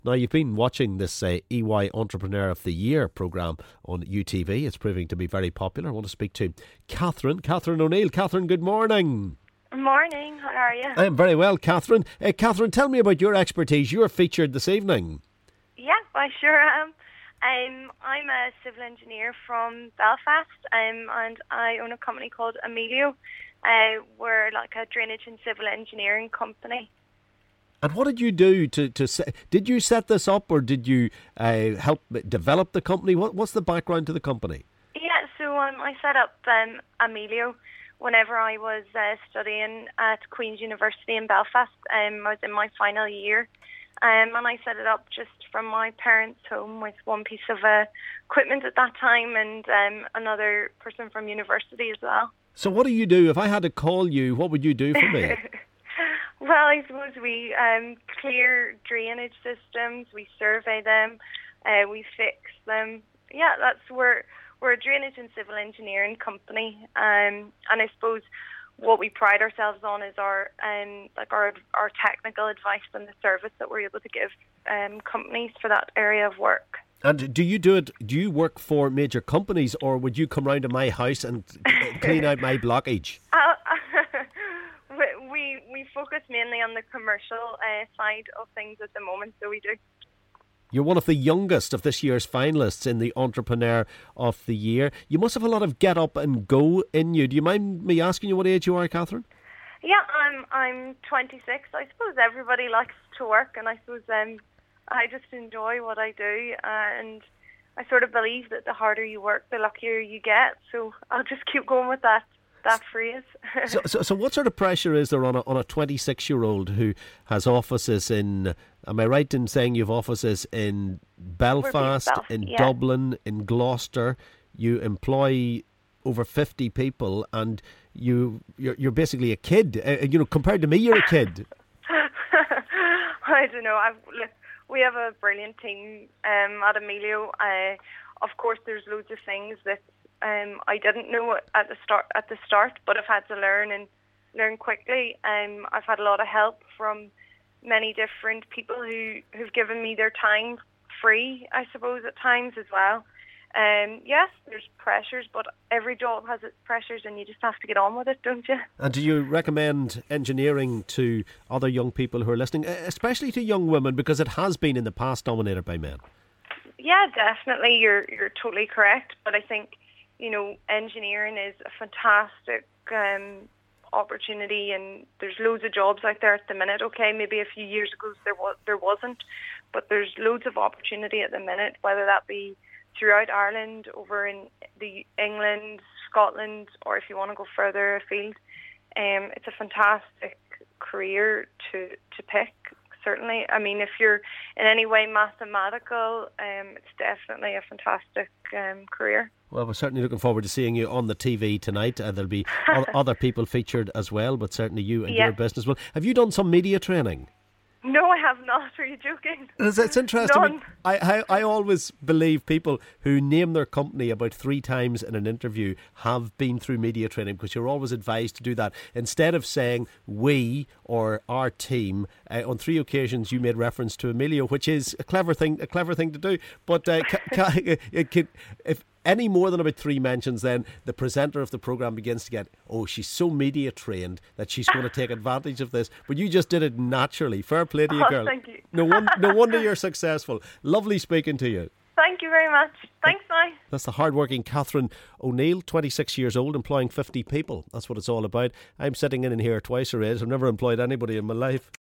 Now, you've been watching this EY Entrepreneur of the Year programme on UTV. It's proving to be very popular. I want to speak to Catherine O'Neill. Catherine, good morning. Morning, how are you? I am very well, Catherine. Catherine, tell me about your expertise. You're featured this evening. Yeah, I sure am. I'm a civil engineer from Belfast, and I own a company called Emilio. We're like a drainage and civil engineering company. And what did you do did you set this up, or did you help develop the company? What's the background to the company? Yeah, so I set up Emilio whenever I was studying at Queen's University in Belfast. I was in my final year, and I set it up just from my parents' home with one piece of equipment at that time, and another person from university as well. So what do you do? If I had to call you, what would you do for me? Well, I suppose we clear drainage systems, we survey them, we fix them. Yeah, we're a drainage and civil engineering company, and I suppose what we pride ourselves on is our technical advice and the service that we're able to give companies for that area of work. And do you work for major companies, or would you come round to my house and clean out my blockage? We focus mainly on the commercial side of things at the moment, so we do. You're one of the youngest of this year's finalists in the Entrepreneur of the Year. You must have a lot of get up and go in you. Do you mind me asking you what age you are, Catherine? Yeah, I'm 26. I suppose everybody likes to work, and I suppose I just enjoy what I do, and I sort of believe that the harder you work, the luckier you get. So I'll just keep going with that phrase. So what sort of pressure is there on a 26-year-old who has offices in, am I right in saying you have offices in Belfast, Dublin, in Gloucester? You employ over 50 people, and you're basically a kid. Compared to me, you're a kid. I don't know. We have a brilliant team at Emilio. Of course, there's loads of things that I didn't know at the start, but I've had to learn quickly. I've had a lot of help from many different people who've given me their time free, I suppose, at times as well. Yes, there's pressures, but every job has its pressures, and you just have to get on with it, don't you? And do you recommend engineering to other young people who are listening, especially to young women, because it has been in the past dominated by men? Yeah, definitely. You're totally correct, but I think engineering is a fantastic opportunity, and there's loads of jobs out there at the minute. Okay, maybe a few years ago there wasn't, but there's loads of opportunity at the minute, whether that be throughout Ireland, over in the England, Scotland, or if you want to go further afield. It's a fantastic career to pick. Certainly, I mean, if you're in any way mathematical, it's definitely a fantastic career. Well, we're certainly looking forward to seeing you on the TV tonight. There'll be other people featured as well, but certainly you and your business. Well, have you done some media training? No, I have not. Are you joking? It's interesting. None. I always believe people who name their company about 3 times in an interview have been through media training, because you're always advised to do that. Instead of saying we or our team, on 3 occasions you made reference to Emilio, which is a clever thing to do. But if any more than about 3 mentions, then the presenter of the programme begins to get, she's so media trained that she's going to take advantage of this. But you just did it naturally. Fair play to you, girl. Thank you. No wonder you're successful. Lovely speaking to you. Thank you very much. Thanks, bye. That's the hard-working Catherine O'Neill, 26 years old, employing 50 people. That's what it's all about. I'm sitting in here twice her age. I've never employed anybody in my life.